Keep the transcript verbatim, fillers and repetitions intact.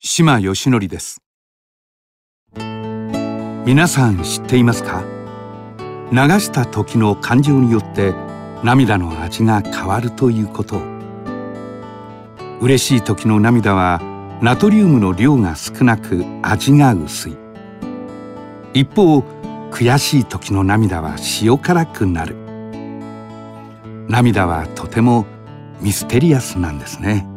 島義則です。皆さん知っていますか？流した時の感情によって涙の味が変わるということを。嬉しい時の涙はナトリウムの量が少なく味が薄い。一方、悔しい時の涙は塩辛くなる。涙はとてもミステリアスなんですね。